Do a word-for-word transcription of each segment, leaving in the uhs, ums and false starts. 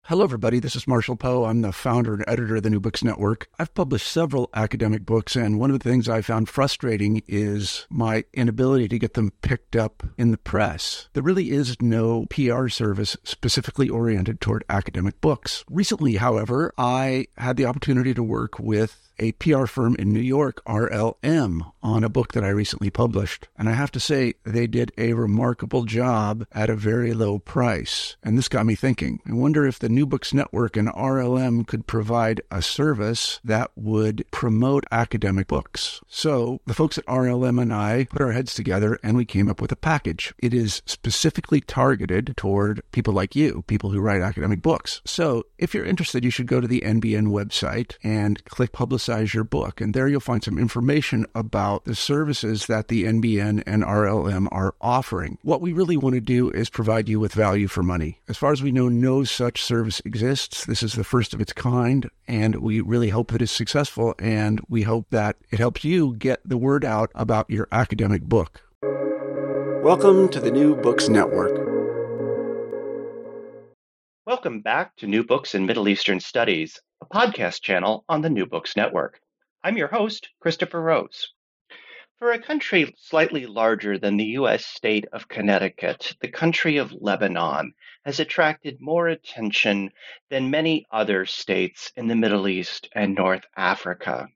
Hello, everybody. This is Marshall Poe. I'm the founder and editor of the New Books Network. I've published several academic books, and one of the things I found frustrating is my inability to get them picked up in the press. There really is no P R service specifically oriented toward academic books. Recently, however, I had the opportunity to work with a P R firm in New York, R L M, on a book that I recently published. And I have to say, they did a remarkable job at a very low price. And this got me thinking. I wonder if the New Books Network and R L M could provide a service that would promote academic books. So the folks at R L M and I put our heads together and we came up with a package. It is specifically targeted toward people like you, people who write academic books. So if you're interested, you should go to the N B N website and click Publicize your book. And there you'll find some information about the services that the N B N and R L M are offering. What we really want to do is provide you with value for money. As far as we know, no such service exists. This is the first of its kind, and we really hope that it's successful, and we hope that it helps you get the word out about your academic book. Welcome to the New Books Network. Welcome back to New Books in Middle Eastern Studies, a podcast channel on the New Books Network. I'm your host, Christopher Rose. For a country slightly larger than the U S state of Connecticut, the country of Lebanon has attracted more attention than many other states in the Middle East and North Africa.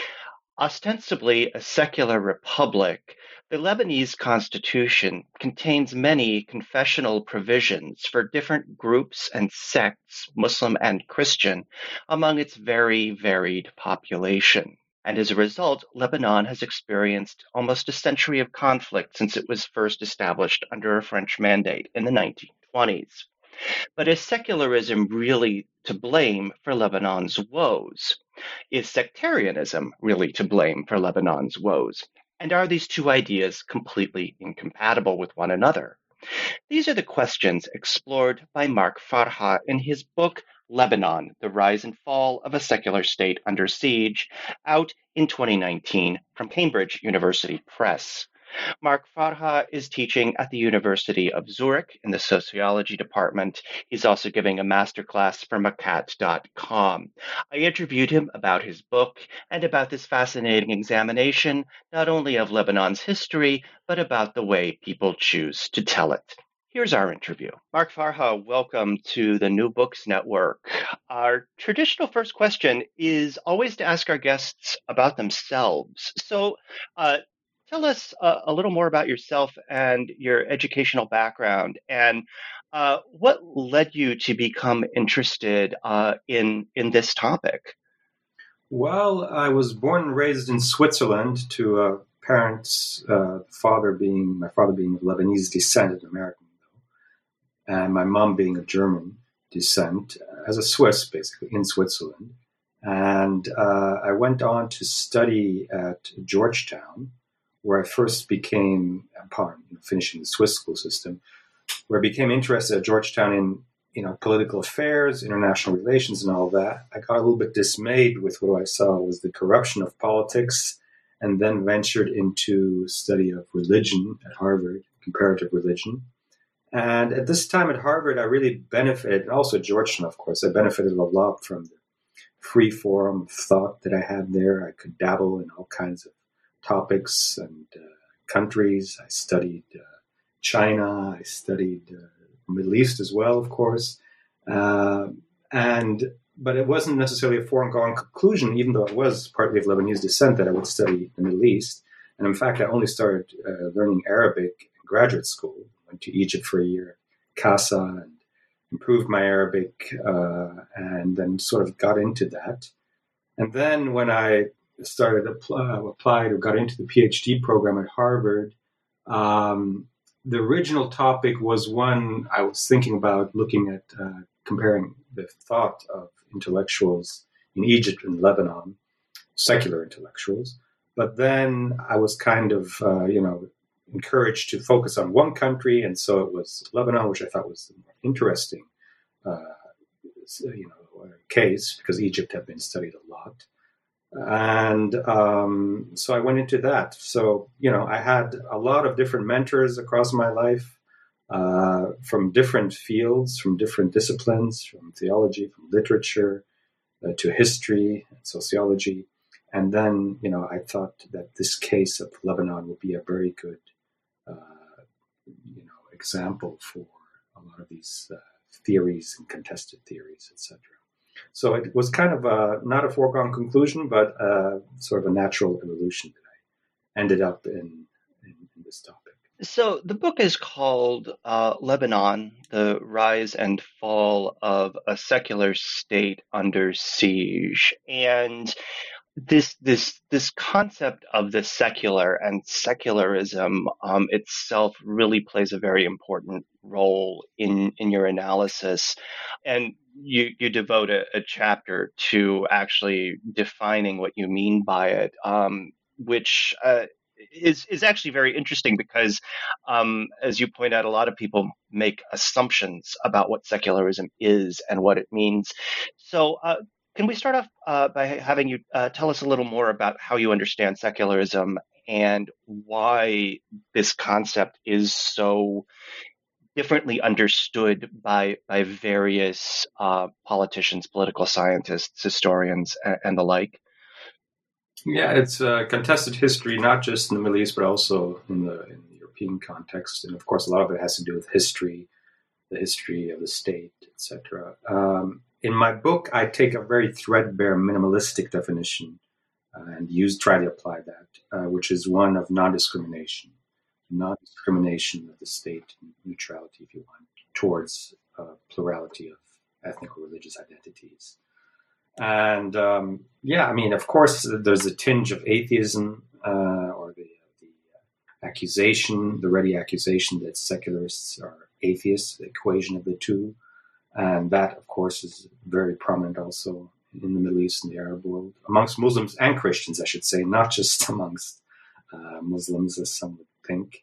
Ostensibly a secular republic, the Lebanese constitution contains many confessional provisions for different groups and sects, Muslim and Christian, among its very varied population. And as a result, Lebanon has experienced almost a century of conflict since it was first established under a French mandate in the nineteen twenties. But is secularism really to blame for Lebanon's woes? Is sectarianism really to blame for Lebanon's woes? And are these two ideas completely incompatible with one another? These are the questions explored by Mark Farha in his book, Lebanon, The Rise and Fall of a Secular State Under Siege, out in twenty nineteen from Cambridge University Press. Mark Farha is teaching at the University of Zurich in the sociology department. He's also giving a masterclass for Macat dot com. I interviewed him about his book and about this fascinating examination, not only of Lebanon's history, but about the way people choose to tell it. Here's our interview. Mark Farha, welcome to the New Books Network. Our traditional first question is always to ask our guests about themselves. So, uh, Tell us uh, a little more about yourself and your educational background, and uh, what led you to become interested uh, in in this topic. Well, I was born and raised in Switzerland to uh, parents, uh, father being my father being of Lebanese descent, an American, though, and my mom being of German descent, as a Swiss, basically in Switzerland. And uh, I went on to study at Georgetown, where I first became, upon finishing the Swiss school system, where I became interested at Georgetown in, you know, political affairs, international relations, and all that. I got a little bit dismayed with what I saw was the corruption of politics, and then ventured into study of religion at Harvard, comparative religion. And at this time at Harvard, I really benefited, and also at Georgetown, of course, I benefited a lot from the free form of thought that I had there. I could dabble in all kinds of topics and uh, countries. I studied uh, China. I studied uh, the Middle East as well, of course. Uh, and but it wasn't necessarily a foregone conclusion, even though it was partly of Lebanese descent, that I would study the Middle East. And in fact, I only started uh, learning Arabic in graduate school. Went to Egypt for a year, Casa, and improved my Arabic, uh, and then sort of got into that. And then when I started apply, applied or got into the PhD program at Harvard, um, the original topic was one I was thinking about looking at, uh, comparing the thought of intellectuals in Egypt and Lebanon, secular intellectuals. But then I was kind of, uh, you know, encouraged to focus on one country, and so it was Lebanon, which I thought was the more interesting, uh, you know, case, because Egypt had been studied a lot. And um, so I went into that. So, you know, I had a lot of different mentors across my life, uh, from different fields, from different disciplines, from theology, from literature, uh, to history, sociology. And then, you know, I thought that this case of Lebanon would be a very good, uh, you know, example for a lot of these uh, theories and contested theories, et cetera. So it was kind of a, not a foregone conclusion, but uh, sort of a natural evolution that I ended up in, in, in this topic. So the book is called uh, Lebanon, The Rise and Fall of a Secular State Under Siege. And this this this concept of the secular and secularism um, itself really plays a very important role in, in your analysis. And you, you devote a, a chapter to actually defining what you mean by it, um, which uh, is is actually very interesting because, um, as you point out, a lot of people make assumptions about what secularism is and what it means. So uh, can we start off uh, by having you uh, tell us a little more about how you understand secularism and why this concept is so differently understood by by various uh, politicians, political scientists, historians, and, and the like? Yeah, it's a contested history, not just in the Middle East, but also in the, in the European context. And of course, a lot of it has to do with history, the history of the state, et cetera. Um, in my book, I take a very threadbare minimalistic definition uh, and use try to apply that, uh, which is one of non-discrimination, non-discrimination of the state, neutrality, if you want, towards a plurality of ethnic or religious identities. And um, yeah, I mean, of course, there's a tinge of atheism uh, or the, the accusation, the ready accusation that secularists are atheists, the equation of the two. And that, of course, is very prominent also in the Middle East and the Arab world, amongst Muslims and Christians, I should say, not just amongst uh, Muslims, as some would think.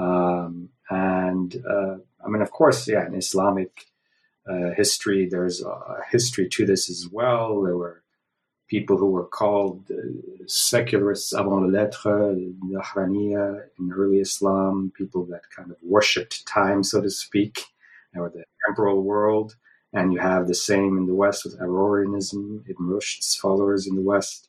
Um, and uh, I mean, of course, yeah, in Islamic Uh, history, there's a history to this as well. There were people who were called uh, secularists avant les lettres, Nahraniya in early Islam, people that kind of worshipped time, so to speak, or the temporal world. And you have the same in the West with Aurorianism, Ibn Rushd's followers in the West,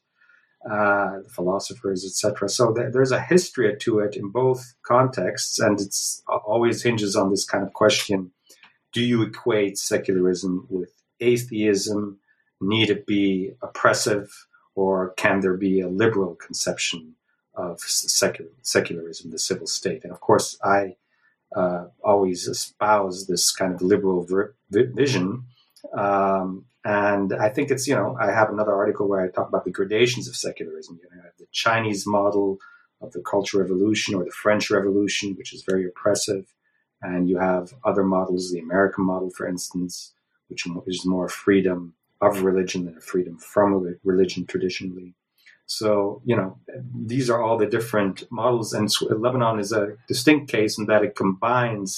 uh, the philosophers, et cetera. So th- there's a history to it in both contexts, and it's always hinges on this kind of question: do you equate secularism with atheism? Need it be oppressive, or can there be a liberal conception of secular, secularism, the civil state? And of course, I uh, always espouse this kind of liberal ver- vision. Um, and I think it's, you know, I have another article where I talk about the gradations of secularism. You know, the Chinese model of the Cultural Revolution or the French Revolution, which is very oppressive. And you have other models, the American model, for instance, which is more freedom of religion than a freedom from religion traditionally. So, you know, these are all the different models. And Lebanon is a distinct case in that it combines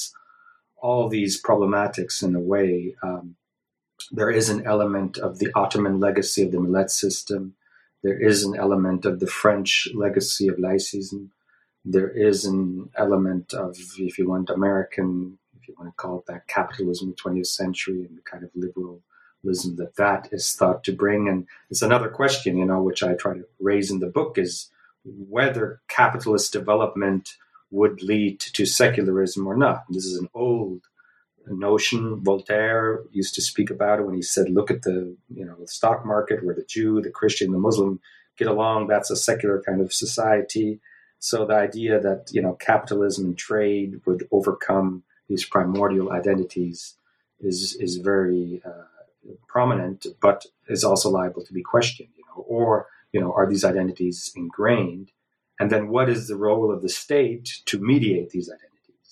all these problematics in a way. Um, there is an element of the Ottoman legacy of the Millet system. There is an element of the French legacy of laicism. There is an element of, if you want, American, if you want to call it that, capitalism of the twentieth century and the kind of liberalism that that is thought to bring. And it's another question, you know, which I try to raise in the book, is whether capitalist development would lead to secularism or not. And this is an old notion. Voltaire used to speak about it when he said, look at the, you know, the stock market where the Jew, the Christian, the Muslim get along. That's a secular kind of society. So the idea that, you know, capitalism and trade would overcome these primordial identities is is very uh, prominent, but is also liable to be questioned. You know, or you know, are these identities ingrained? And then what is the role of the state to mediate these identities?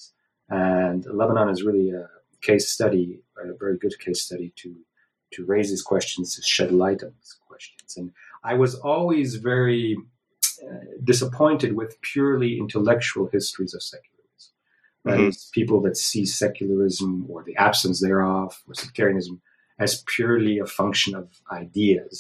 And Lebanon is really a case study, a very good case study to to raise these questions, to shed light on these questions. And I was always very Uh, disappointed with purely intellectual histories of secularism. That mm-hmm. is, people that see secularism or the absence thereof or sectarianism as purely a function of ideas.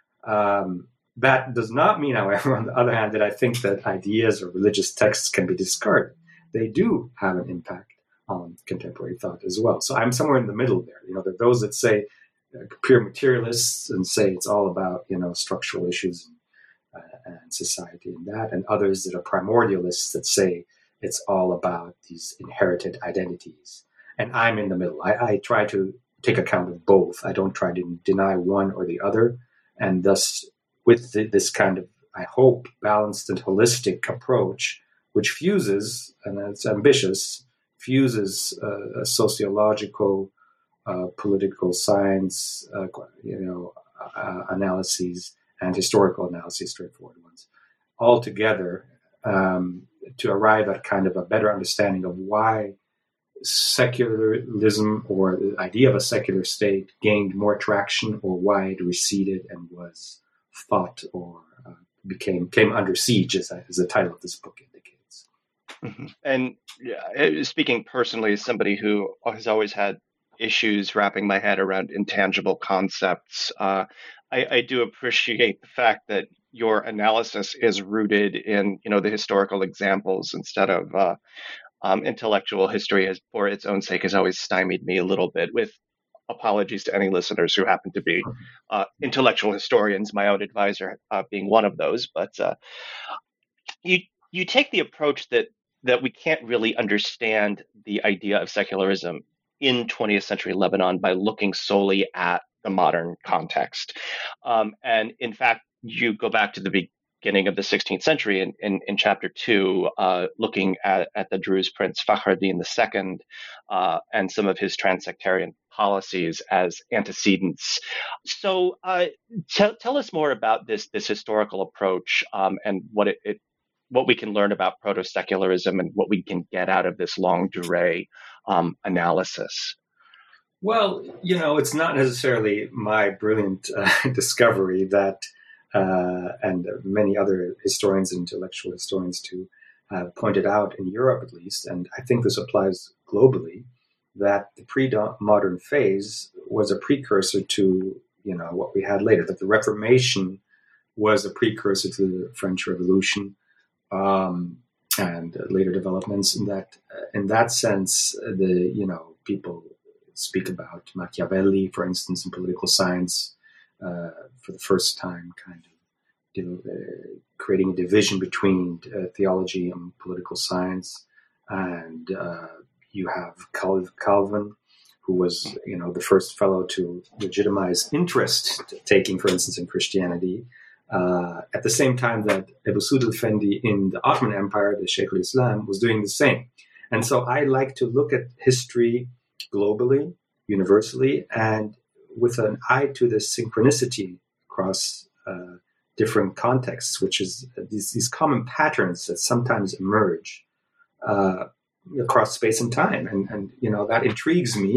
Um, that does not mean, however, on the other hand, that I think that ideas or religious texts can be discarded. They do have an impact on contemporary thought as well. So I'm somewhere in the middle there. You know, there are those that say uh, pure materialists and say it's all about, you know, structural issues and, uh, and society and that, and others that are primordialists that say it's all about these inherited identities. And I'm in the middle. I, I try to take account of both. I don't try to deny one or the other. And thus, with the, this kind of, I hope, balanced and holistic approach, which fuses, and it's ambitious, fuses uh, a sociological, uh, political science, uh, you know, uh, analyses and historical analyses, straightforward ones, all together um, to arrive at kind of a better understanding of why secularism or the idea of a secular state gained more traction, or why it receded and was fought or uh, became came under siege, as, as the title of this book indicates. Mm-hmm. And yeah, speaking personally, as somebody who has always had issues wrapping my head around intangible concepts, uh, I, I do appreciate the fact that your analysis is rooted in, you know, the historical examples instead of uh, Um, intellectual history has, for its own sake, has always stymied me a little bit, with apologies to any listeners who happen to be uh, intellectual historians, my own advisor uh, being one of those. But uh, you you take the approach that that we can't really understand the idea of secularism in twentieth century Lebanon by looking solely at the modern context. Um, and in fact, you go back to the beginning beginning of the sixteenth century in, in, in chapter two, uh, looking at, at the Druze prince Fakhreddin the Second uh, and some of his transsectarian policies as antecedents. So uh, t- tell us more about this this historical approach um, and what it, it what we can learn about proto-secularism and what we can get out of this longue durée um, analysis. Well, you know, it's not necessarily my brilliant uh, discovery that Uh, and many other historians and intellectual historians too have pointed out, in Europe at least, and I think this applies globally, that the pre-modern phase was a precursor to, you know, what we had later, that the Reformation was a precursor to the French Revolution um, and later developments, and that uh, in that sense, the, you know, people speak about Machiavelli, for instance, in political science, Uh, for the first time, kind of you know, uh, creating a division between uh, theology and political science. And uh, you have Cal- Calvin, who was, you know, the first fellow to legitimize interest taking, for instance, in Christianity. Uh, at the same time that Ebu Suud al-Fendi in the Ottoman Empire, the Sheikh al-Islam, was doing the same. And so I like to look at history globally, universally, and with an eye to the synchronicity across uh, different contexts, which is these, these common patterns that sometimes emerge uh, across space and time. And, and, you know, that intrigues me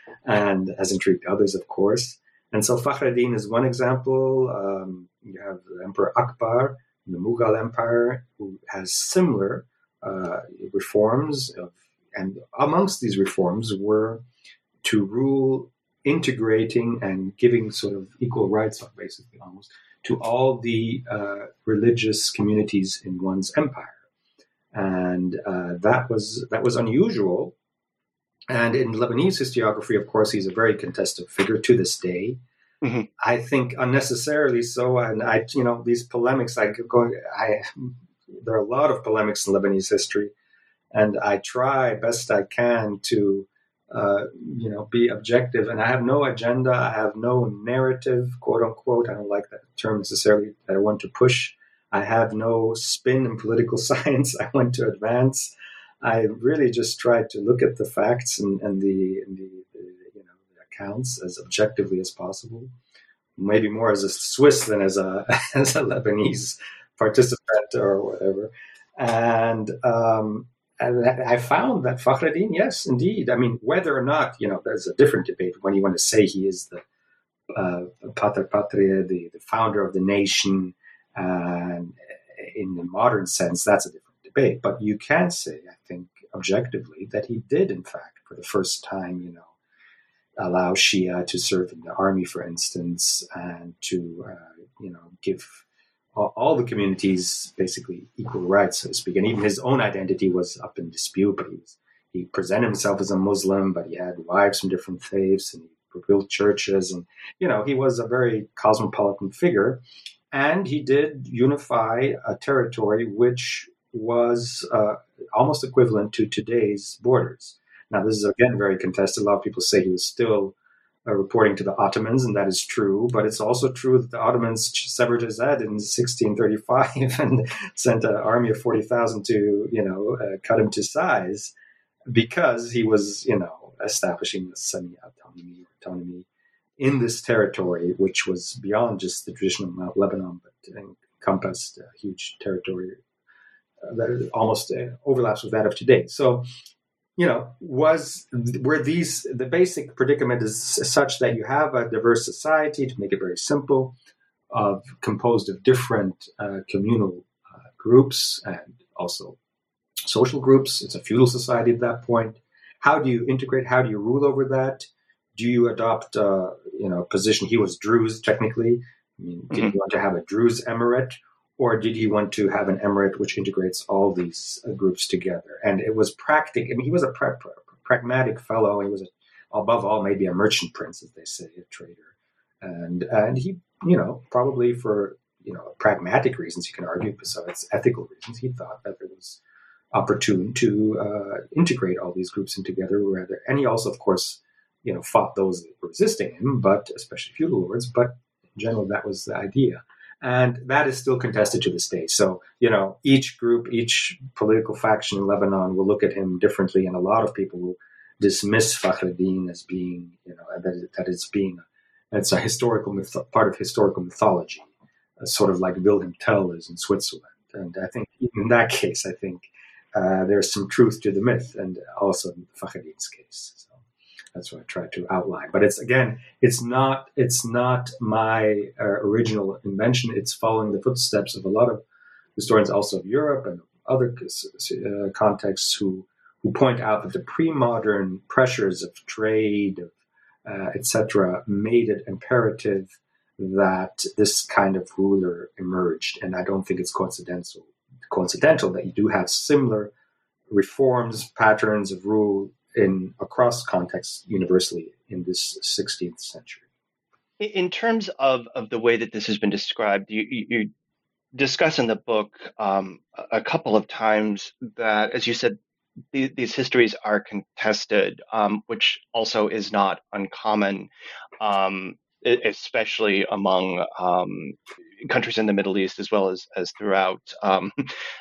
and has intrigued others, of course. And so Fakhreddin is one example. Um, you have Emperor Akbar in the Mughal Empire, who has similar uh, reforms. Of, and amongst these reforms were to rule integrating and giving sort of equal rights, basically almost, to all the uh, religious communities in one's empire, and uh, that was that was unusual. And in Lebanese historiography, of course, he's a very contested figure to this day. Mm-hmm. I think unnecessarily so. And I, you know, these polemics, I go, I there are a lot of polemics in Lebanese history, and I try best I can to. Uh, you know, be objective. And I have no agenda. I have no narrative, quote unquote. I don't like that term necessarily that I want to push. I have no spin in political science I want to advance. I really just try to look at the facts and, and the, and the, the, you know, the accounts as objectively as possible. Maybe more as a Swiss than as a, as a Lebanese participant or whatever. And, um, And I found that Fakhreddin, yes, indeed. I mean, whether or not, you know, there's a different debate when you want to say he is the uh, Pater Patriae, the, the founder of the nation, and in the modern sense, that's a different debate. But you can say, I think, objectively, that he did, in fact, for the first time, you know, allow Shia to serve in the army, for instance, and to, uh, you know, give all the communities basically equal rights, so to speak. And even his own identity was up in dispute, but he was he presented himself as a Muslim, but he had wives from different faiths, and he built churches. And, you know, he was a very cosmopolitan figure. And he did unify a territory which was uh, almost equivalent to today's borders. Now, this is, again, very contested. A lot of people say he was still uh, reporting to the Ottomans, and that is true. But it's also true that the Ottomans severed his head in sixteen thirty-five and sent an army of forty thousand to, you know, uh, cut him to size because he was, you know, establishing the semi-autonomy autonomy in this territory, which was beyond just the traditional Mount Lebanon, but encompassed a huge territory uh, that almost uh, overlaps with that of today. So, you know, was were these the basic predicament is such that you have a diverse society, to make it very simple, of composed of different uh, communal uh, groups and also social groups. It's a feudal society at that point. How do you integrate? How do you rule over that? Do you adopt, uh, you know, position? He was Druze, technically. I mean, did mm-hmm. he want to have a Druze emirate, or did he want to have an emirate which integrates all these uh, groups together? And it was practical. I mean, he was a pra- pra- pragmatic fellow. He was, a, above all, maybe a merchant prince, as they say, a trader. And and he, you know, probably for, you know, pragmatic reasons, you can argue, besides ethical reasons, he thought that it was opportune to uh, integrate all these groups in together. Rather, and he also, of course, you know, fought those that were resisting him, but especially feudal lords. But in general, that was the idea. And that is still contested to this day. So, you know, each group, each political faction in Lebanon will look at him differently. And a lot of people will dismiss Fakhreddin as being, you know, that, that it's being, it's a historical myth, part of historical mythology, uh, sort of like Wilhelm Tell is in Switzerland. And I think even in that case, I think uh, there's some truth to the myth, and also in Fakhreddin's case. So that's what I tried to outline. But it's, again, it's not it's not my uh, original invention. It's following the footsteps of a lot of historians, also of Europe and other uh, contexts, who who point out that the pre-modern pressures of trade, of, uh, et cetera, made it imperative that this kind of ruler emerged. And I don't think it's coincidental coincidental that you do have similar reforms, patterns of rule in across contexts universally in this sixteenth century. In terms of, of the way that this has been described, you, you discuss in the book um, a couple of times that, as you said, the, these histories are contested, um, which also is not uncommon, um, especially among um, countries in the Middle East, as well as, as throughout um,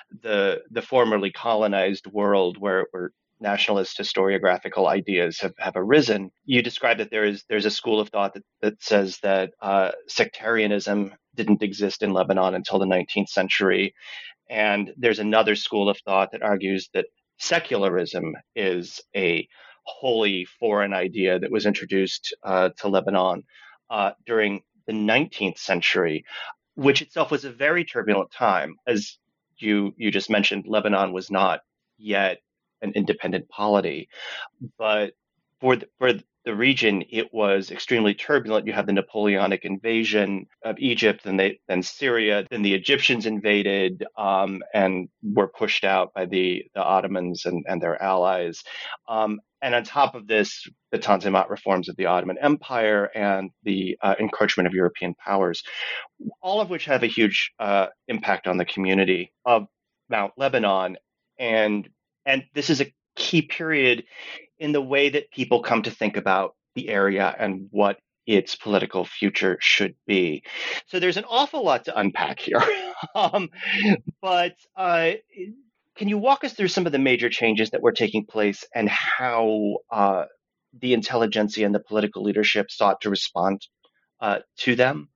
the the formerly colonized world, where, where nationalist historiographical ideas have, have arisen. You describe that there is there's a school of thought that, that says that uh, sectarianism didn't exist in Lebanon until the nineteenth century. And there's another school of thought that argues that secularism is a wholly foreign idea that was introduced uh, to Lebanon uh, during the nineteenth century, which itself was a very turbulent time. As you you just mentioned, Lebanon was not yet an independent polity, but for the, for the region, it was extremely turbulent. You have the Napoleonic invasion of Egypt, and they, then Syria, then the Egyptians invaded um, and were pushed out by the, the Ottomans and, and their allies. Um, and on top of this, the Tanzimat reforms of the Ottoman Empire and the uh, encroachment of European powers, all of which have a huge uh, impact on the community of Mount Lebanon. And And this is a key period in the way that people come to think about the area and what its political future should be. So there's an awful lot to unpack here. um, but uh, can you walk us through some of the major changes that were taking place and how uh, the intelligentsia and the political leadership sought to respond uh, to them?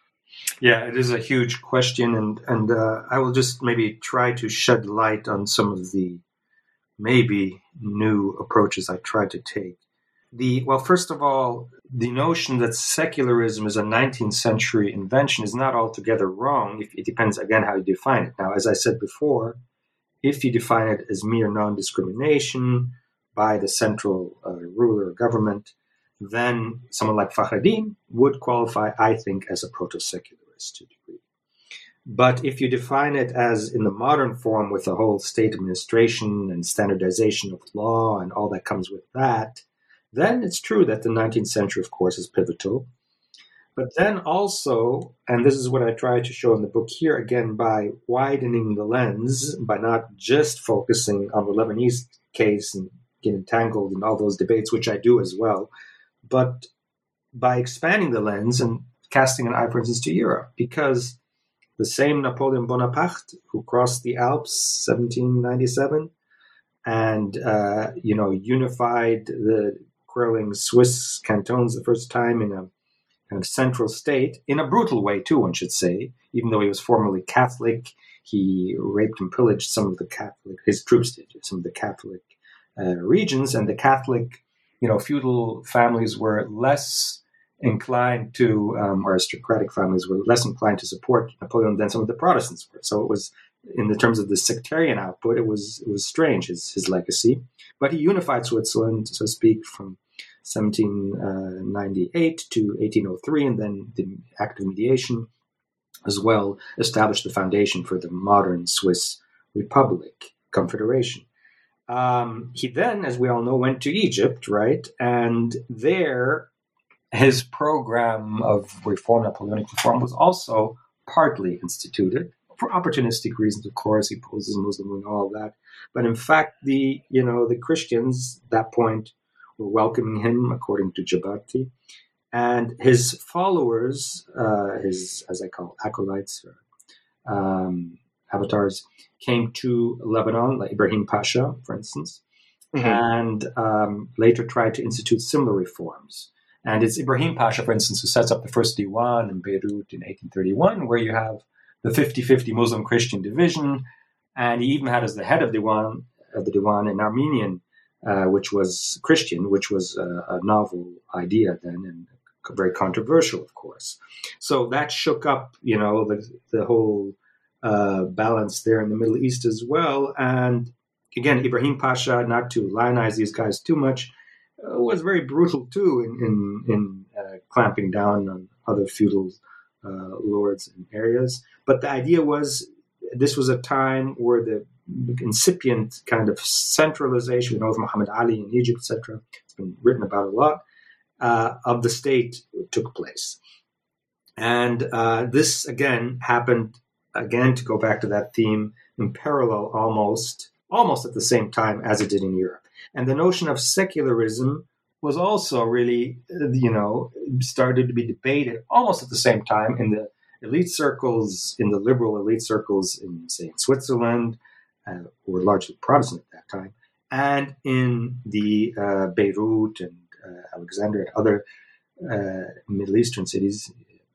Yeah, it is a huge question, and, and uh, I will just maybe try to shed light on some of the maybe new approaches I tried to take. The well, first of all, the notion that secularism is a nineteenth century invention is not altogether wrong. If, it depends, again, how you define it. Now, as I said before, if you define it as mere non-discrimination by the central uh, ruler or government, then someone like Fakhreddin would qualify, I think, as a proto-secularist to a degree. But if you define it as in the modern form with the whole state administration and standardization of law and all that comes with that, then it's true that the nineteenth century, of course, is pivotal. But then also, and this is what I try to show in the book here, again, by widening the lens, by not just focusing on the Lebanese case and getting tangled in all those debates, which I do as well, but by expanding the lens and casting an eye, for instance, to Europe, because the same Napoleon Bonaparte who crossed the Alps, seventeen ninety-seven, and uh, you know unified the quarreling Swiss cantons the first time in a kind of central state, in a brutal way too, one should say. Even though he was formerly Catholic, he raped and pillaged some of the Catholic, his troops did, some of the Catholic uh, regions, and the Catholic, you know, feudal families were less inclined to, um, or aristocratic families were less inclined to support Napoleon than some of the Protestants were. So it was, in the terms of the sectarian output, it was it was strange, his, his legacy. But he unified Switzerland, so to speak, from seventeen ninety-eight to eighteen oh three, and then the Act of Mediation as well established the foundation for the modern Swiss Republic, Confederation. Um, he then, as we all know, went to Egypt, right? And there, his program of reform, Napoleonic reform, was also partly instituted for opportunistic reasons. Of course, he poses Muslim and all that. But in fact, the you know the Christians at that point were welcoming him, according to Jabati, and his followers, uh, his as I call acolytes or um, avatars, came to Lebanon, like Ibrahim Pasha, for instance, mm-hmm. and um, later tried to institute similar reforms. And it's Ibrahim Pasha, for instance, who sets up the first Diwan in Beirut in eighteen thirty-one, where you have the fifty-fifty Muslim-Christian division. And he even had as the head of Diwan, of the Diwan, an Armenian, uh, which was Christian, which was a, a novel idea then and very controversial, of course. So that shook up, you know, the, the whole uh, balance there in the Middle East as well. And again, Ibrahim Pasha, not to lionize these guys too much, uh, was very brutal too in in, in uh, clamping down on other feudal uh, lords and areas. But the idea was this was a time where the incipient kind of centralization, we know of Muhammad Ali in Egypt, et cetera, it's been written about a lot, uh, of the state took place. And uh, this, again, happened, again, to go back to that theme, in parallel almost, almost at the same time as it did in Europe. And the notion of secularism was also really, you know, started to be debated almost at the same time in the elite circles, in the liberal elite circles in, say, in Switzerland, uh, who were largely Protestant at that time, and in the uh, Beirut and uh, Alexandria and other uh, Middle Eastern cities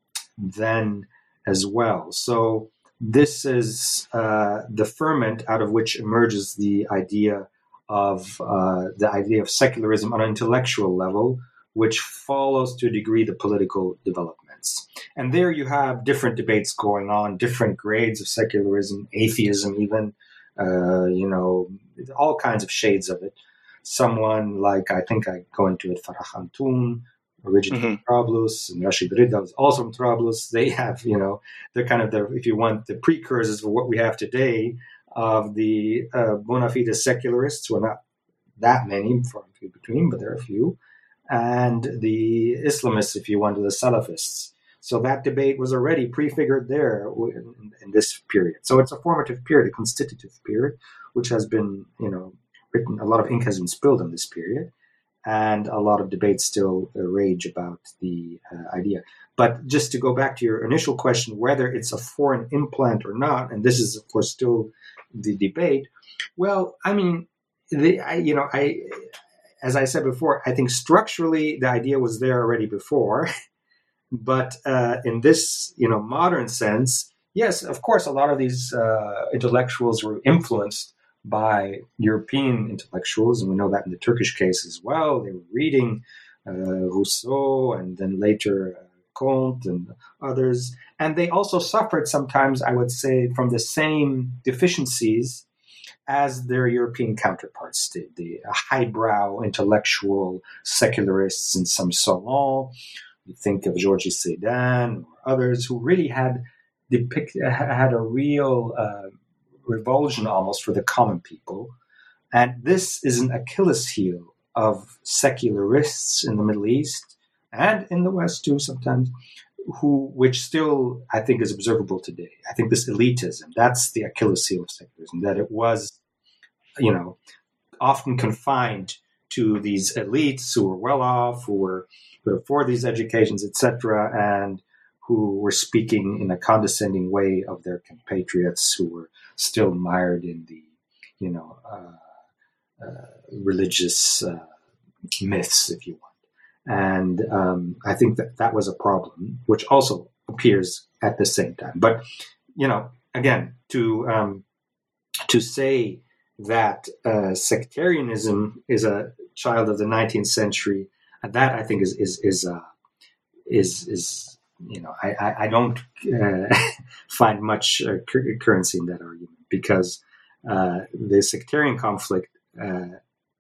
then as well. So this is uh, the ferment out of which emerges the idea of uh, the idea of secularism on an intellectual level, which follows to a degree the political developments. And there you have different debates going on, different grades of secularism, atheism even, uh, you know, all kinds of shades of it. Someone like, I think I go into it, Farah Khantoun, originally mm-hmm. from Trablus, and Rashid Rida was also from Trablus. They have, you know, they're kind of the, if you want, the precursors for what we have today of the uh, bona fide secularists, who are not that many, far and few between, but there are a few, and the Islamists, if you want, the Salafists. So that debate was already prefigured there in, in this period. So it's a formative period, a constitutive period, which has been, you know, written, a lot of ink has been spilled in this period, and a lot of debates still uh, rage about the uh, idea. But just to go back to your initial question, whether it's a foreign implant or not, and this is, of course, still the debate. Well, I mean, the, I, you know, I, as I said before, I think structurally the idea was there already before, but uh, in this, you know, modern sense, yes, of course, a lot of these uh, intellectuals were influenced by European intellectuals, and we know that in the Turkish case as well. They were reading uh, Rousseau and then later uh, Comte and others, and they also suffered sometimes, I would say, from the same deficiencies as their European counterparts did, the highbrow intellectual secularists in some salon. You think of Georges Seydan or others who really had depict had a real uh, revulsion almost for the common people. And this is an Achilles heel of secularists in the Middle East and in the West too sometimes, who which still I think is observable today. I think this elitism, that's the Achilles heel of secularism, that it was, you know, often confined to these elites who were well off, who were, who were for these educations, et cetera, and who were speaking in a condescending way of their compatriots who were still mired in the, you know, uh, uh, religious uh, myths, if you want. And um, I think that that was a problem, which also appears at the same time. But, you know, again, to um, to say that uh, sectarianism is a child of the nineteenth century, that I think is is is uh, is, is you know I I, I don't uh, find much uh, currency in that argument, because uh, the sectarian conflict uh,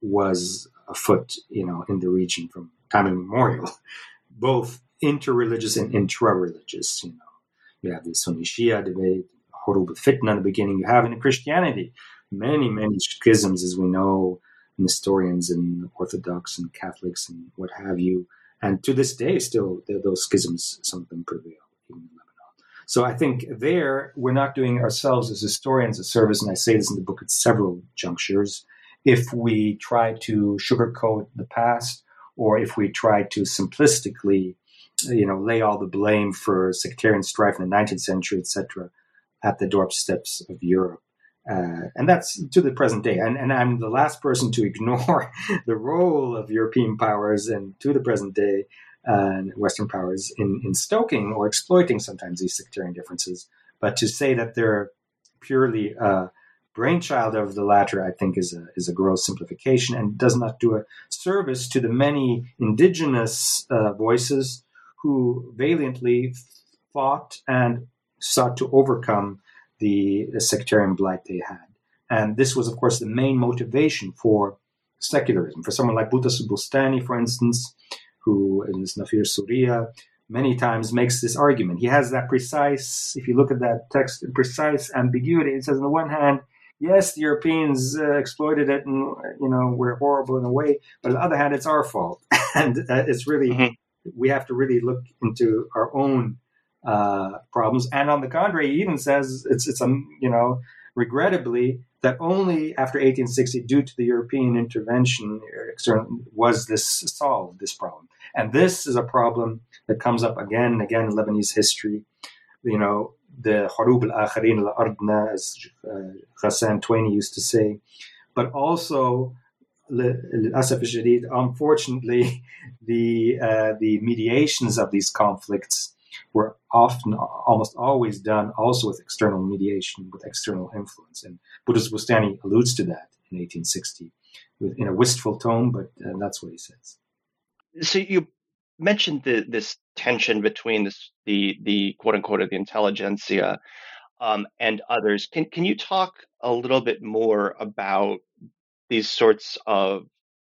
was afoot, you know, in the region from time immemorial, both interreligious and intra-religious. You know, you have the Sunni Shia debate, Hurub al-Fitna in the beginning. You have in Christianity many, many schisms, as we know, Nestorians and Orthodox and Catholics and what have you. And to this day, still, those schisms, some of them prevail, even in Lebanon. So I think there, we're not doing ourselves as historians a service, and I say this in the book at several junctures, if we try to sugarcoat the past, or if we try to simplistically, you know, lay all the blame for sectarian strife in the nineteenth century, et cetera, at the doorsteps of Europe. Uh, and that's to the present day. And, and I'm the last person to ignore the role of European powers and to the present day uh, Western powers in, in stoking or exploiting sometimes these sectarian differences. But to say that they're purely uh, brainchild of the latter, I think, is a is a gross simplification and does not do a service to the many indigenous uh, voices who valiantly fought and sought to overcome the, the sectarian blight they had. And this was, of course, the main motivation for secularism. For someone like Butas Bustani, for instance, who in his Nafir Surya many times makes this argument. He has that precise, if you look at that text, precise ambiguity. It says, on the one hand, yes, the Europeans uh, exploited it and, you know, we're horrible in a way. But on the other hand, it's our fault. and uh, it's really, mm-hmm. we have to really look into our own uh, problems. And on the contrary, he even says it's, it's um, you know, regrettably, that only after eighteen sixty, due to the European intervention, was this solved, this problem. And this is a problem that comes up again and again in Lebanese history. You know, the Hurub al-Akharin al-Ardna, as uh, Ghassan Twaini used to say, but also, al-Asaf al-Shadid, unfortunately, the uh, the mediations of these conflicts were often, almost always done also with external mediation, with external influence. And Butas Bustani alludes to that in eighteen sixty with, in a wistful tone, but uh, that's what he says. So you mentioned the, this tension between this, the the quote unquote the intelligentsia um, and others. Can can you talk a little bit more about these sorts of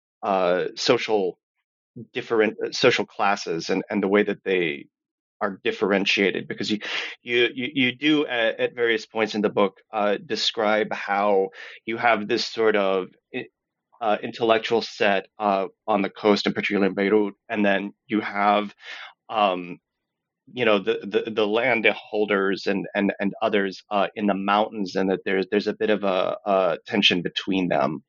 uh, social different uh, social classes and, and the way that they are differentiated? Because you you you, you do at, at various points in the book uh, describe how you have this sort of Uh, intellectual set uh, on the coast, and particularly in Beirut, and then you have, um, you know, the, the the landholders and and and others uh, in the mountains, and that there's there's a bit of a, a tension between them.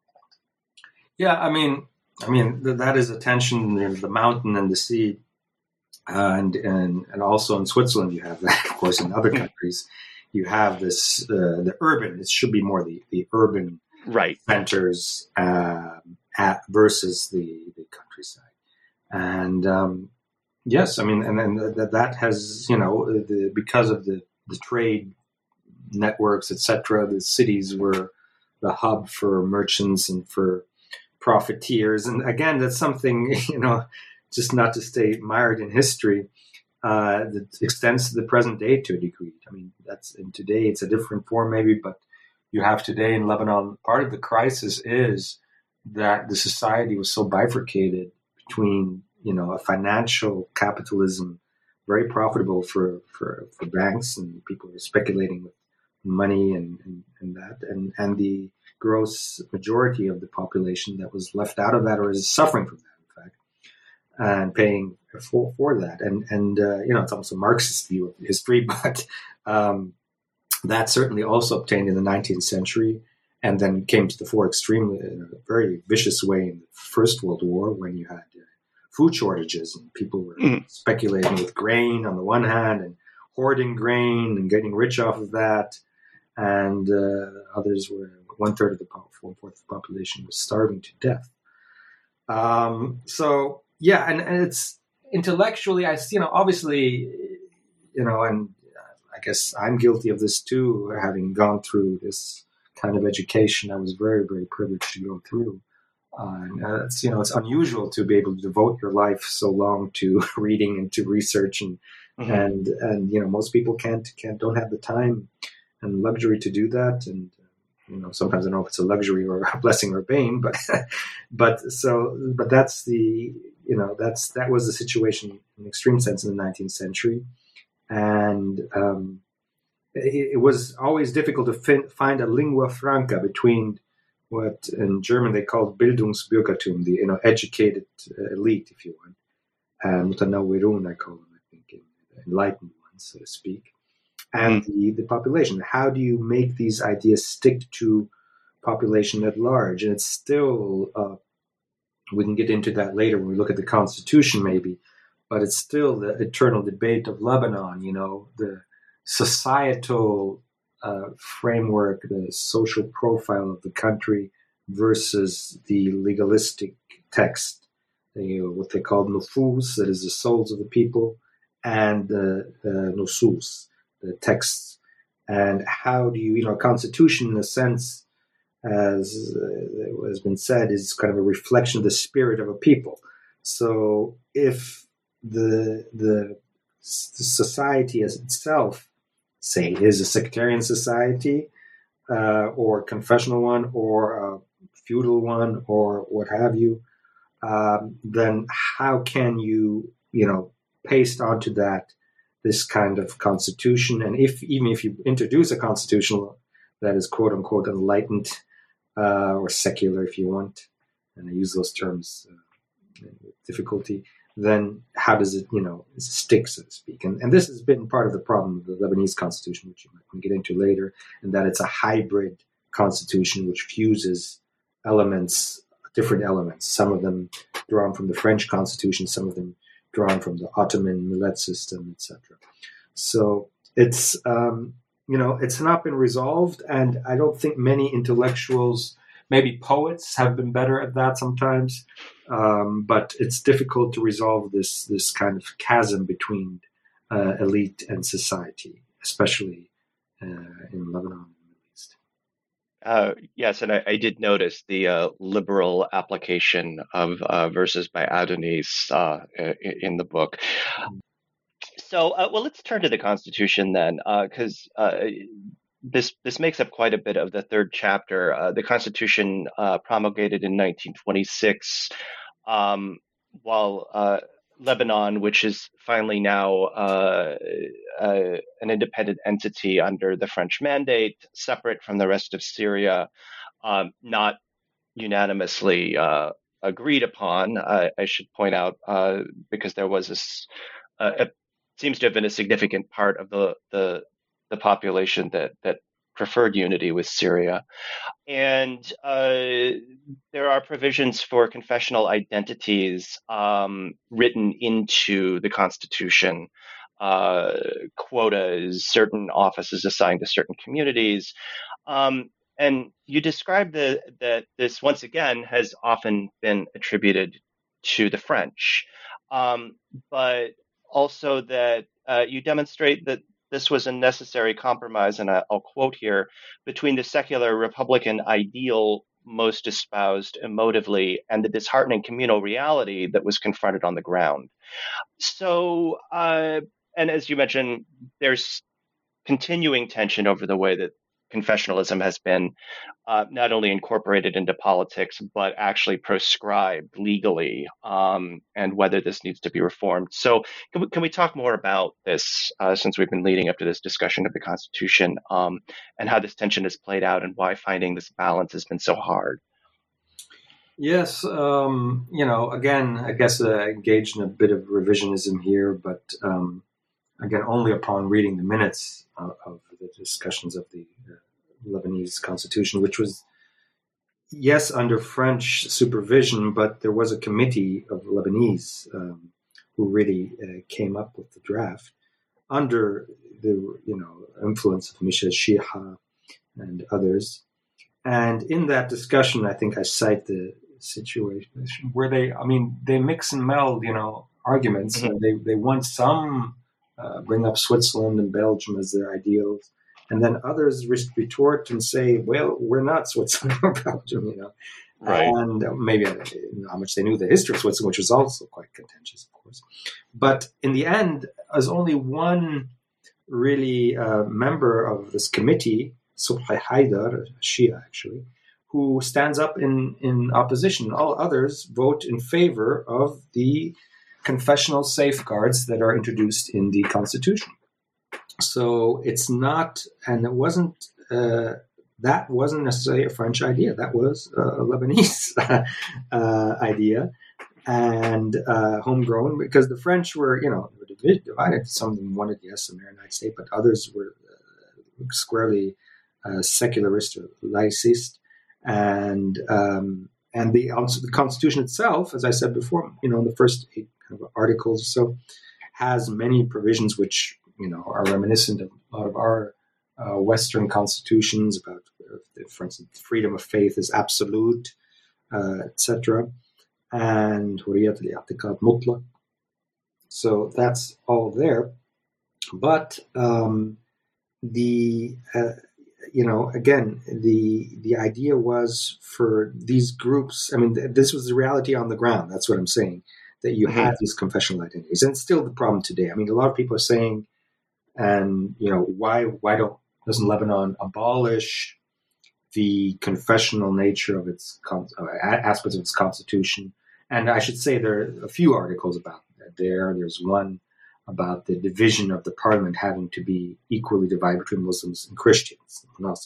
Yeah, I mean, I mean th- that is a tension in the mountain and the sea, uh, and and and also in Switzerland you have that. Of course, in other countries, you have this uh, the urban. It should be more the the urban. Right. Centers uh, at versus the, the countryside. And um, yes, I mean, and then that, that has, you know, the, because of the, the trade networks, et cetera, the cities were the hub for merchants and for profiteers. And again, that's something, you know, just not to stay mired in history, uh, that extends to the present day to a degree. I mean, that's, and today it's a different form maybe, but you have today in Lebanon, part of the crisis is that the society was so bifurcated between, you know, a financial capitalism very profitable for, for, for banks, and people were speculating with money and, and, and that. And, and the gross majority of the population that was left out of that or is suffering from that, in fact, and paying for, for that. And, and uh, you know, it's almost a Marxist view of history, but um, that certainly also obtained in the nineteenth century and then came to the fore extremely in a very vicious way in the First World War, when you had uh, food shortages and people were mm. speculating with grain on the one hand and hoarding grain and getting rich off of that. And uh, others were, one third of the one fourth of the population was starving to death. Um, so, yeah, and, and it's intellectually, I you know, obviously, you know, and I guess I'm guilty of this too, having gone through this kind of education. I was very, very privileged to go through. Uh, and uh, it's, you know, it's unusual to be able to devote your life so long to reading and to research, and mm-hmm. and and you know, most people can't can't don't have the time and luxury to do that. And you know, sometimes I don't know if it's a luxury or a blessing or a bane, but but so but that's the you know that's that was the situation in an extreme sense in the nineteenth century, and um, it, it was always difficult to fin- find a lingua franca between what in German they called Bildungsbürgertum, the you know educated uh, elite, if you want, and Mutanawwirun, I call them, I think, enlightened ones, so to speak, and the, the population. How do you make these ideas stick to population at large? And it's still, uh, we can get into that later when we look at the Constitution, maybe, but it's still the eternal debate of Lebanon. You know, the societal Uh, framework, the social profile of the country versus the legalistic text, you know, what they call nufus, that is the souls of the people, and the uh, nusus, the texts. And how do you, you know, a constitution, in a sense, as uh, has been said, is kind of a reflection of the spirit of a people. So if the the, the society as itself, say, is a sectarian society, uh, or confessional one, or a feudal one, or what have you, um, then how can you, you know, paste onto that this kind of constitution? And if even if you introduce a constitution that is quote unquote enlightened uh, or secular, if you want, and I use those terms uh, with difficulty, then how does it, you know, stick, so to speak? And, and this has been part of the problem of the Lebanese constitution, which you might get into later, and that it's a hybrid constitution which fuses elements, different elements, some of them drawn from the French constitution, some of them drawn from the Ottoman millet system, et cetera. So it's, um, you know, it's not been resolved, and I don't think many intellectuals, maybe poets, have been better at that sometimes. Um, but it's difficult to resolve this this kind of chasm between uh, elite and society, especially uh, in Lebanon and the Middle East. Uh, yes, and I, I did notice the uh, liberal application of uh, verses by Adonis uh, in the book. So, uh, well, let's turn to the Constitution then, because uh, uh, this this makes up quite a bit of the third chapter. Uh, the Constitution uh, promulgated in nineteen twenty-six. Um, while uh, Lebanon, which is finally now uh, uh, an independent entity under the French mandate, separate from the rest of Syria, um, not unanimously uh, agreed upon, I, I should point out, uh, because there was this, uh, it seems to have been a significant part of the the, the population that that preferred unity with Syria. And uh, there are provisions for confessional identities um, written into the Constitution, uh, quotas, certain offices assigned to certain communities. Um, and you describe the, that this, once again, has often been attributed to the French, um, but also that uh, you demonstrate that this was a necessary compromise, and I'll quote here, between the secular Republican ideal most espoused emotively and the disheartening communal reality that was confronted on the ground. So, uh, and as you mentioned, there's continuing tension over the way that confessionalism has been uh, not only incorporated into politics, but actually proscribed legally, um, and whether this needs to be reformed. So can we, can we talk more about this, uh, since we've been leading up to this discussion of the Constitution, um, and how this tension has played out and why finding this balance has been so hard? Yes, um, you know, again, I guess uh, engaged in a bit of revisionism here, but um, again, only upon reading the minutes of, of the discussions of the uh, Lebanese constitution, which was, yes, under French supervision, but there was a committee of Lebanese um, who really uh, came up with the draft under the, you know, influence of Michel Chiha and others. And in that discussion, I think I cite the situation where they, I mean, they mix and meld, you know, arguments. Mm-hmm. And they, they want some uh, bring up Switzerland and Belgium as their ideals. And then others retort and say, well, we're not Switzerland or Belgium, you know. Right. And maybe I don't know how much they knew the history of Switzerland, which was also quite contentious, of course. But in the end, as only one really uh, member of this committee, Subhi Haidar, Shia actually, who stands up in, in opposition. All others vote in favor of the confessional safeguards that are introduced in the Constitution. So it's not, and it wasn't, uh, that wasn't necessarily a French idea. That was a Lebanese uh, idea and uh, homegrown, because the French were, you know, divided. Some of them wanted, yes, a Maronite state, but others were uh, squarely uh, secularist or laicist. And um, and the, the Constitution itself, as I said before, you know, the first eight kind of articles or so, has many provisions which, you know, are reminiscent of a lot of our uh, Western constitutions about, uh, for instance, freedom of faith is absolute, uh, et cetera. And hurriyat al-i'tiqad mutlaq. So that's all there. But um, the uh, you know, again, the the idea was for these groups. I mean, th- this was the reality on the ground. That's what I'm saying. That you mm-hmm. had these confessional identities, and it's still the problem today. I mean, a lot of people are saying, and you know, why why don't doesn't Lebanon abolish the confessional nature of its uh, aspects of its constitution? And I should say there are a few articles about that there. There's one about the division of the parliament having to be equally divided between Muslims and Christians.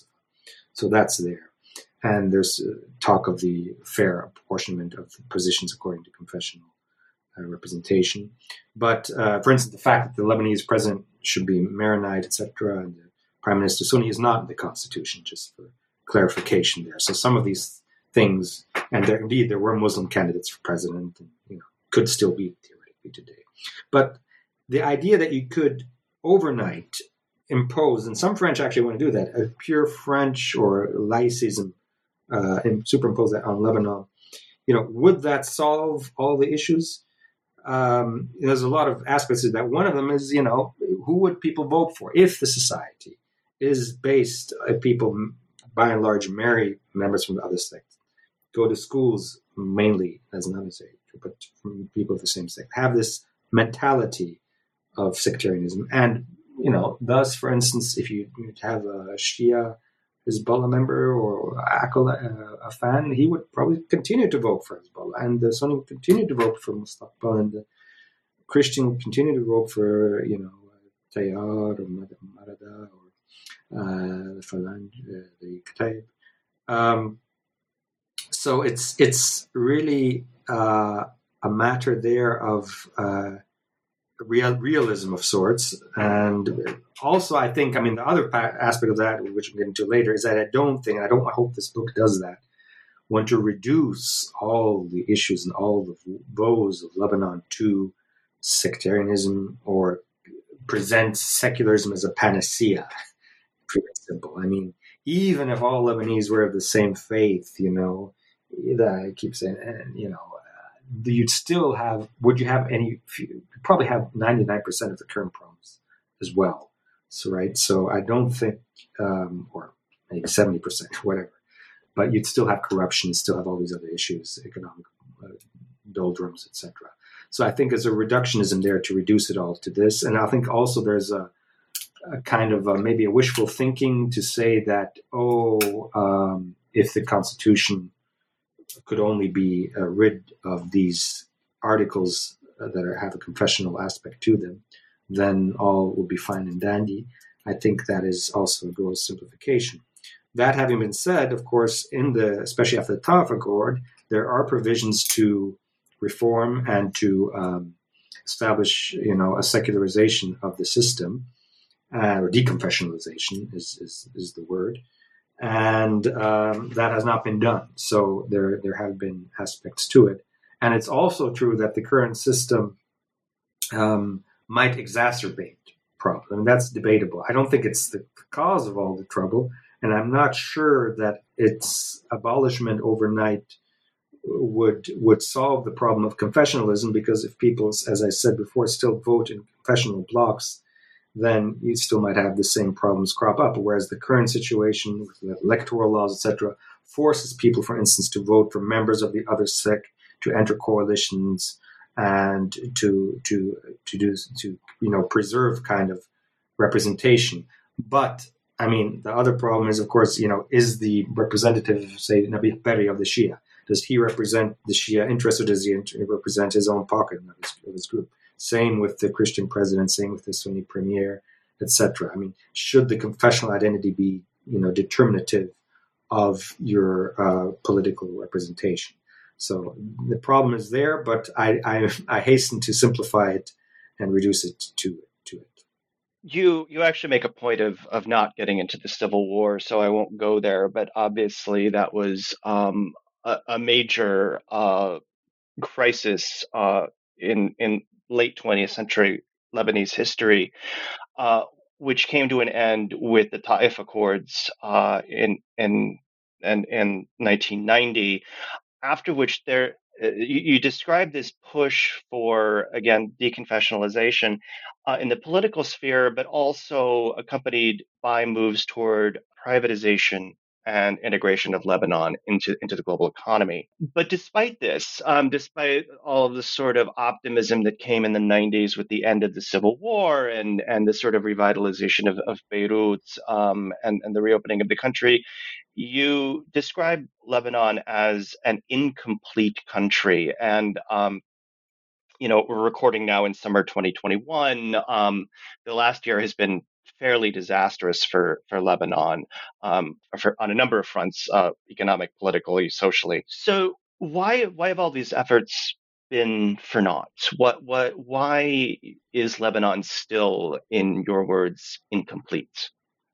So that's there. And there's uh, talk of the fair apportionment of the positions according to confessional uh, representation. But, uh, for instance, the fact that the Lebanese president should be Maronite, et cetera, and the prime minister Sunni is not in the constitution, just for clarification there. So some of these things, and there, indeed there were Muslim candidates for president, and you know, could still be theoretically today. But the idea that you could overnight impose, and some French actually want to do that, a pure French or laicism, uh, and superimpose that on Lebanon, you know, would that solve all the issues? Um, there's a lot of aspects of that. One of them is, you know, who would people vote for if the society is based, uh, people by and large marry members from the other sex, go to schools mainly as another sex, but from people of the same sex, have this mentality of sectarianism. And, you know, thus, for instance, if you have a Shia Hezbollah member or Akal, uh, a fan, he would probably continue to vote for Hezbollah. And the Sunni would continue to vote for Mustaqbal. And the Christian would continue to vote for, you know, Tayyar or Marada or uh, the Falange, uh, the Kataib. Um, so it's, it's really uh, a matter there of Uh, Real, realism of sorts. And also, I think, I mean, the other pa- aspect of that, which we'll get into later, is that I don't think, I don't I hope this book does that, want to reduce all the issues and all the woes of Lebanon to sectarianism or present secularism as a panacea. Pretty simple. I mean, even if all Lebanese were of the same faith, you know, I keep saying, and, you know, you'd still have, would you have any, you'd probably have ninety-nine percent of the current problems as well. So, right. So I don't think, um, or maybe seventy percent, whatever, but you'd still have corruption, still have all these other issues, economic uh, doldrums, et cetera. So I think there's a reductionism there to reduce it all to this. And I think also there's a, a kind of a, maybe a wishful thinking to say that, oh, um, if the Constitution could only be uh, rid of these articles uh, that are, have a confessional aspect to them, then all will be fine and dandy. I think that is also a gross simplification. That having been said, of course, in the especially after the Taif Accord, there are provisions to reform and to um, establish, you know, a secularization of the system, uh, or deconfessionalization is, is is the word, and um, that has not been done. So there there have been aspects to it, and it's also true that the current system um, might exacerbate problems, and that's debatable. I don't think it's the cause of all the trouble. And I'm not sure that its abolishment overnight would would solve the problem of confessionalism, because if people, as I said before, still vote in confessional blocks, then you still might have the same problems crop up. Whereas the current situation with electoral laws, et cetera, forces people, for instance, to vote for members of the other sect, to enter coalitions, and to to to do to you know preserve kind of representation. But I mean, the other problem is, of course, you know, is the representative, say, Nabih Berri of the Shia, does he represent the Shia interest, or does he represent his own pocket of his, of his group? Same with the Christian president, same with the Sunni premier, et cetera. I mean, should the confessional identity be, you know, determinative of your uh, political representation? So the problem is there, but I, I, I hasten to simplify it and reduce it to to it. You you actually make a point of of not getting into the Civil War, so I won't go there. But obviously, that was um, a, a major uh, crisis uh, in in late twentieth century Lebanese history, uh, which came to an end with the Taif Accords uh, in in in in nineteen ninety. After which there. You, you describe this push for, again, deconfessionalization uh, in the political sphere, but also accompanied by moves toward privatization and integration of Lebanon into, into the global economy. But despite this, um, despite all of the sort of optimism that came in the nineties with the end of the Civil War and, and the sort of revitalization of, of Beirut um, and, and the reopening of the country, you describe Lebanon as an incomplete country. And, um, you know, we're recording now in summer twenty twenty-one. Um, the last year has been fairly disastrous for, for Lebanon um, for, on a number of fronts, uh, economic, politically, socially. So why why have all these efforts been for naught? What what why is Lebanon still, in your words, incomplete?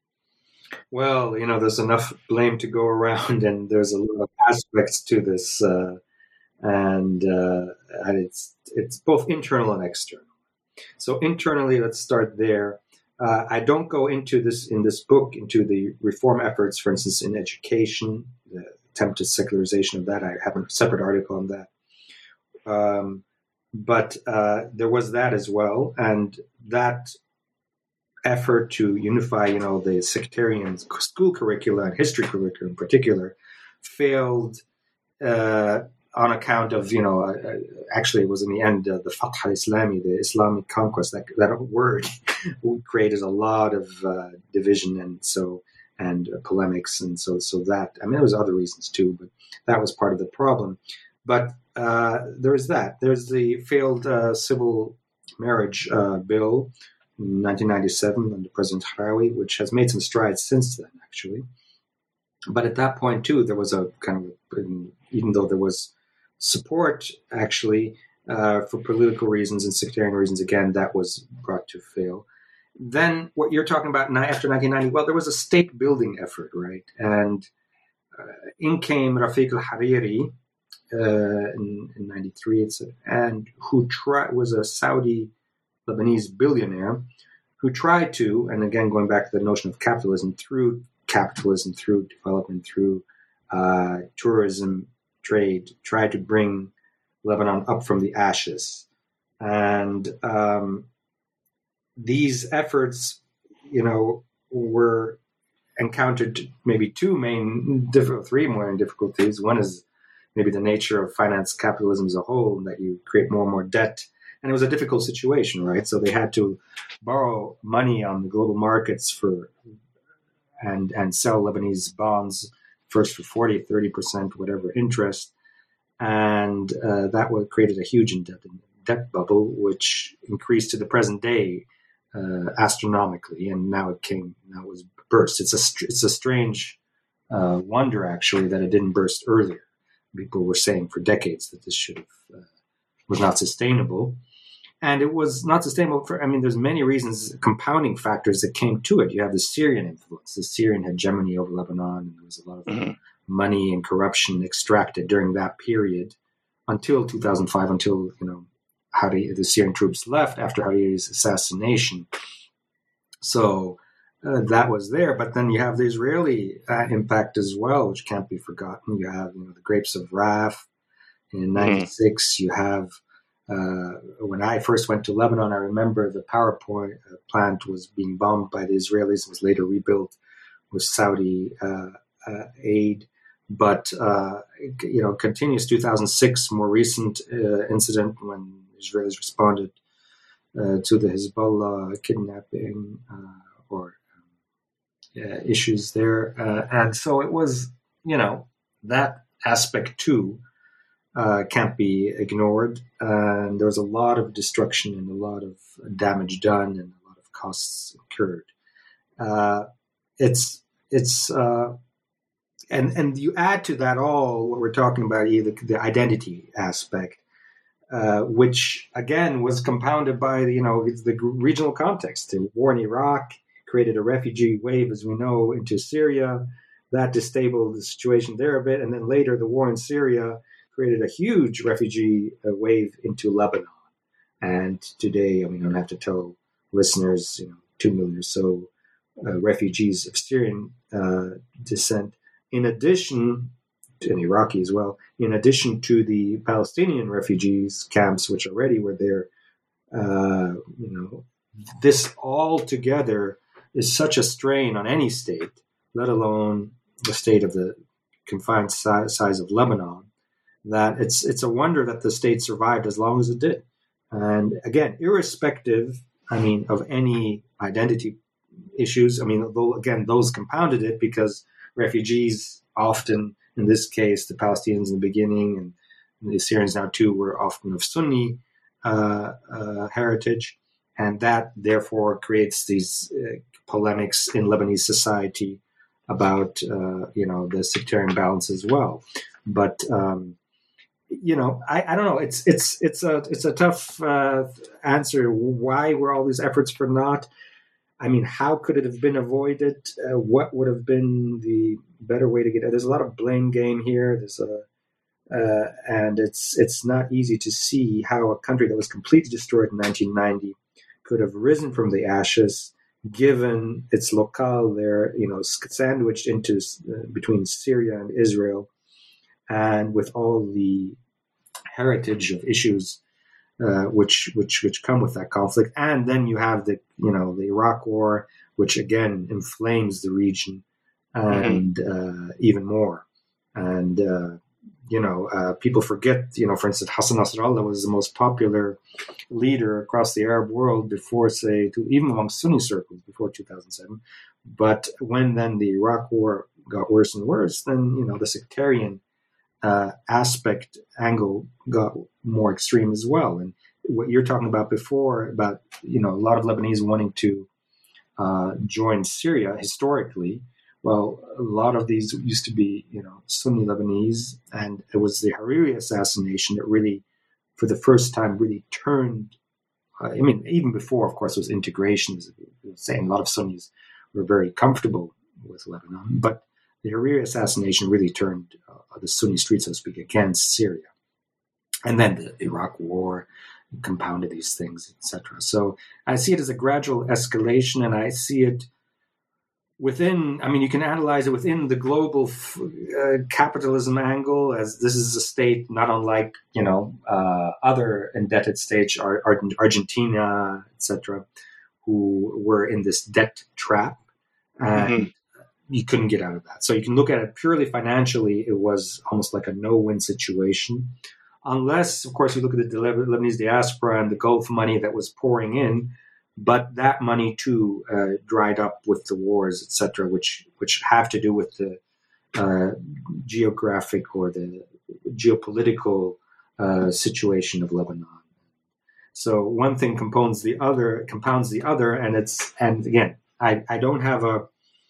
Well, you know, there's enough blame to go around, and there's a lot of aspects to this, uh, and uh, and it's it's both internal and external. So internally, let's start there. Uh, I don't go into this in this book into the reform efforts, for instance, in education, the attempted secularization of that. I have a separate article on that. Um, but uh, there was that as well, and that effort to unify, you know, the sectarian school curricula and history curricula in particular, failed uh, on account of, you know, uh, actually it was in the end uh, the Fath al-Islami, the Islamic conquest. That that word created a lot of uh, division and so and uh, polemics, and so so that I mean there was other reasons too, but that was part of the problem. But uh, there is that. There's the failed uh, civil marriage uh, bill. nineteen ninety-seven under President Harawi, which has made some strides since then, actually. But at that point, too, there was a kind of, even though there was support, actually, uh, for political reasons and sectarian reasons, again, that was brought to fail. Then what you're talking about after nineteen ninety, well, there was a state-building effort, right? And uh, in came Rafiq al-Hariri uh, in, in ninety-three, it's a, and who tri- was a Saudi Lebanese billionaire who tried to, and again going back to the notion of capitalism, through capitalism, through development, through uh, tourism, trade, tried to bring Lebanon up from the ashes. And um, these efforts, you know, were encountered maybe two main, diff- three main difficulties. One is maybe the nature of finance capitalism as a whole, that you create more and more debt, and it was a difficult situation, right? So they had to borrow money on the global markets for and and sell Lebanese bonds first for forty, thirty percent, whatever interest. And uh, that would created a huge debt, debt bubble, which increased to the present day uh, astronomically. And now it came, now it was burst. It's a, it's a strange uh, wonder, actually, that it didn't burst earlier. People were saying for decades that this should have, uh, was not sustainable. And it was not sustainable for, I mean, there's many reasons, compounding factors that came to it. You have the Syrian influence, the Syrian hegemony over Lebanon, and there was a lot of mm-hmm. money and corruption extracted during that period until two thousand five, until, you know, Hadi, the Syrian troops left after Hadi's assassination. So uh, that was there. But then you have the Israeli uh, impact as well, which can't be forgotten. You have, you know, the Grapes of Wrath in ninety-six. Mm-hmm. You have, uh, when I first went to Lebanon, I remember the power point, uh, plant was being bombed by the Israelis. It was later rebuilt with Saudi uh, uh, aid. But, uh, you know, continues two thousand six, more recent uh, incident when Israelis responded uh, to the Hezbollah kidnapping uh, or um, uh, issues there. Uh, and so it was, you know, that aspect too uh, can't be ignored. And there was a lot of destruction and a lot of damage done and a lot of costs incurred. Uh, it's, it's, uh, And and you add to that all what we're talking about, either the identity aspect, uh, which again was compounded by the, you know, the regional context. The war in Iraq created a refugee wave, as we know, into Syria. That destabilized the situation there a bit, and then later the war in Syria created a huge refugee uh, wave into Lebanon. And today, I mean, I don't have to tell listeners, you know, two million or so uh, refugees of Syrian uh, descent. In addition, and Iraqi as well, in addition to the Palestinian refugees camps, which already were there, uh, you know, this all together is such a strain on any state, let alone the state of the confined size, size of Lebanon, that it's it's a wonder that the state survived as long as it did. And again, irrespective, I mean, of any identity issues, I mean, though, again, those compounded it because refugees often, in this case, the Palestinians in the beginning and the Syrians now too, were often of Sunni uh, uh, heritage. And that therefore creates these uh, polemics in Lebanese society about, uh, you know, the sectarian balance as well. But, um, you know, I, I don't know. It's it's it's a it's a tough uh, answer. Why were all these efforts for naught? I mean, how could it have been avoided? Uh, what would have been the better way to get it? There's a lot of blame game here. There's a, uh, and it's it's not easy to see how a country that was completely destroyed in nineteen ninety could have risen from the ashes, given its locale there, you know, sandwiched into uh, between Syria and Israel, and with all the heritage of issues Uh, which which which come with that conflict. And then you have the, you know, the Iraq War, which again inflames the region and mm-hmm. uh, even more. And uh, you know, uh, people forget, you know, for instance, Hassan Nasrallah was the most popular leader across the Arab world before, say, to, even among Sunni circles before two thousand seven. But when then the Iraq War got worse and worse, then, you know, the sectarian Uh, aspect angle got more extreme as well. And what you're talking about before about, you know, a lot of Lebanese wanting to uh, join Syria historically. Well, a lot of these used to be, you know, Sunni Lebanese, and it was the Hariri assassination that really, for the first time, really turned. Uh, I mean, even before, of course, was integration. Saying a lot of Sunnis were very comfortable with Lebanon, but the Hariri assassination really turned uh, the Sunni street, so to speak, against Syria. And then the Iraq War compounded these things, et cetera. So I see it as a gradual escalation, and I see it within, I mean, you can analyze it within the global uh, capitalism angle, as this is a state not unlike, you know, uh, other indebted states, Ar- Ar- Argentina, et cetera, who were in this debt trap. And mm-hmm. you couldn't get out of that. So you can look at it purely financially. It was almost like a no-win situation. unless, of course, you look at the Lebanese diaspora and the Gulf money that was pouring in, but that money too uh, dried up with the wars, et cetera, which which have to do with the uh, geographic or the geopolitical uh, situation of Lebanon. So one thing compounds the other, compounds the other, and it's and again, I, I don't have a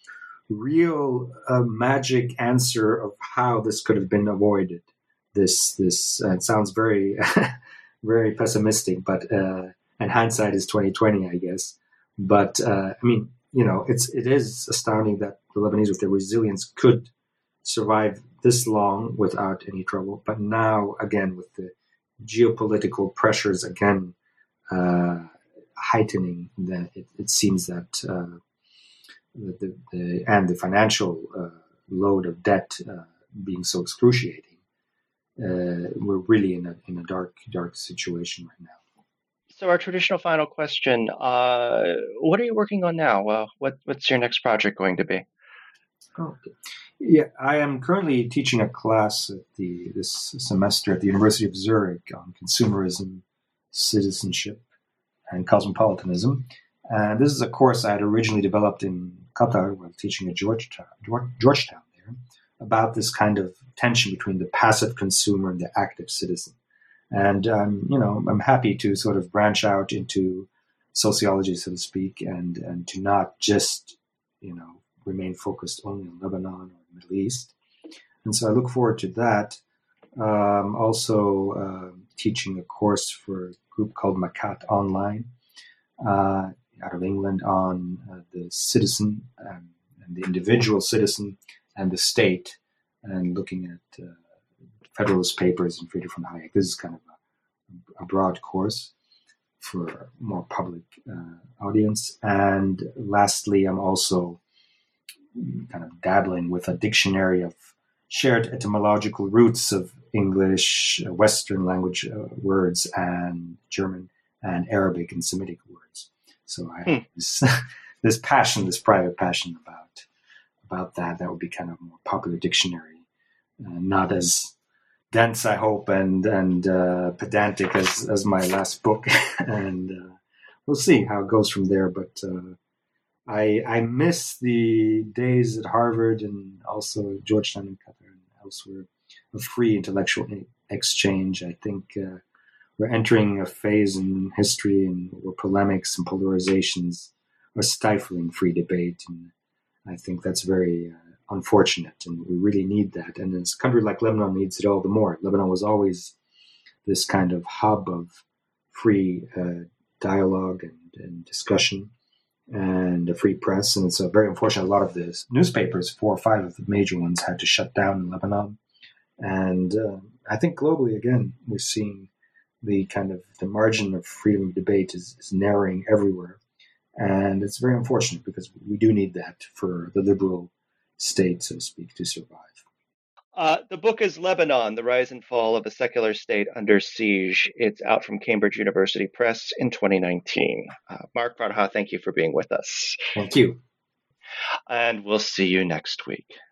real uh, magic answer of how this could have been avoided. This this uh, it sounds very very pessimistic, but uh, and hindsight is twenty twenty, I guess. But uh, I mean, you know, it's it is astounding that the Lebanese, with their resilience, could survive this long without any trouble. But now, again, with the geopolitical pressures again uh, heightening, that it, it seems that uh, the, the, the and the financial uh, load of debt uh, being so excruciating. Uh, we're really in a in a dark dark situation right now. So our traditional final question: uh, what are you working on now? Uh, what what's your next project going to be? Okay. Yeah, I am currently teaching a class at the this semester at the University of Zurich on consumerism, citizenship, and cosmopolitanism. And this is a course I had originally developed in Qatar while teaching at Georgetown, Georgetown there, about this kind of tension between the passive consumer and the active citizen. And, um, you know, I'm happy to sort of branch out into sociology, so to speak, and, and to not just, you know, remain focused only on Lebanon or the Middle East. And so I look forward to that. Um, also uh, teaching a course for a group called Makat Online uh, out of England on uh, the citizen um, and the individual citizen and the state, and looking at uh, Federalist Papers and Friedrich von Hayek. This is kind of a, a broad course for a more public uh, audience. And lastly, I'm also kind of dabbling with a dictionary of shared etymological roots of English, uh, Western language uh, words, and German and Arabic and Semitic words. So I have hmm. this, this passion, this private passion about about that. That would be kind of a more popular dictionary, uh, not as dense, I hope, and and uh, pedantic as, as my last book. And uh, we'll see how it goes from there. But uh, I I miss the days at Harvard and also Georgetown and Qatar and elsewhere of free intellectual exchange. I think uh, we're entering a phase in history and where polemics and polarizations are stifling free debate, and I think that's very uh, unfortunate, and we really need that. And a country like Lebanon needs it all the more. Lebanon was always this kind of hub of free uh, dialogue and, and discussion and a free press. And it's uh, very unfortunate. A lot of the newspapers, four or five of the major ones, had to shut down in Lebanon. And uh, I think globally, again, we're seeing the kind of the margin of freedom of debate is, is narrowing everywhere. And it's very unfortunate because we do need that for the liberal state, so to speak, to survive. Uh, the book is Lebanon, The Rise and Fall of a Secular State Under Siege. It's out from Cambridge University Press in twenty nineteen. Uh, Mark Farha, thank you for being with us. Thank you. And we'll see you next week.